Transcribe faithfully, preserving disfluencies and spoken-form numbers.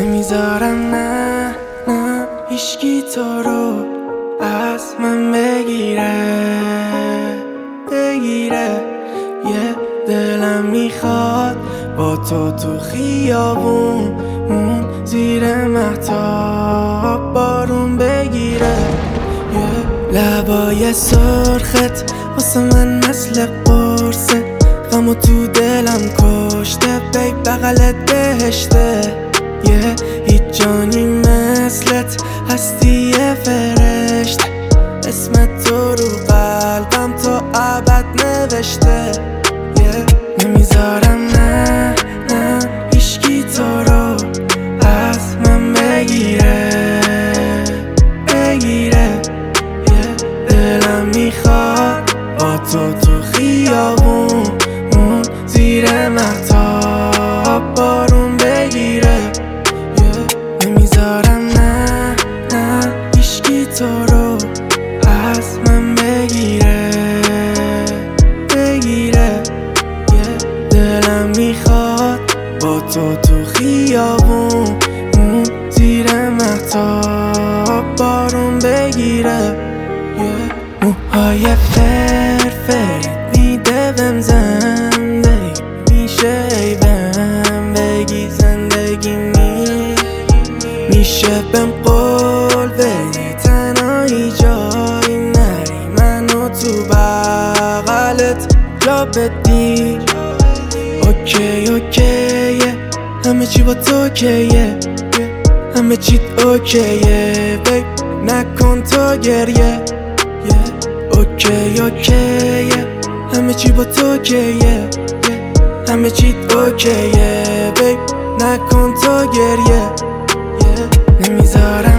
نمیذارم نه نه هیچکی تو رو از من بگیره بگیره یه دلم میخواد با تو تو خیابون اون زیر مهتاب بارون بگیره یه لبای سرخت واسه من مثل قرصه غمو تو دلم کشته بی بغلت بهشته یه هیچ جانی مثلت هستی فرشته اسم تو رو قلبم تا ابد نوشته yeah. نمیذارم نه نه هیچکی تو رو از من بگیره بگیره yeah. دلم میخواد با تو تو خیابون اون زیر مهتاب بارون بگیره yeah. نمیذارم نه نه هیچکی تو رو از من بگیره بگیره yeah. دلم میخواد با تو تو خیابون اون زیر مهتاب بارون بگیره yeah. موهای فرفری میده بهم زندگی میشه ای بهم بگی زندگی می میشه بهم قول بدی تنهایی جایی نری منو تو بغلت جا بدی اوکی اوکیه همه چی با تو اوکیه همه چیت اوکیه بیب نکن تو گریه اوکی اوکیه همه چی با تو اوکیه همه چیت اوکیه بیب نکن تو گریه نمیذارم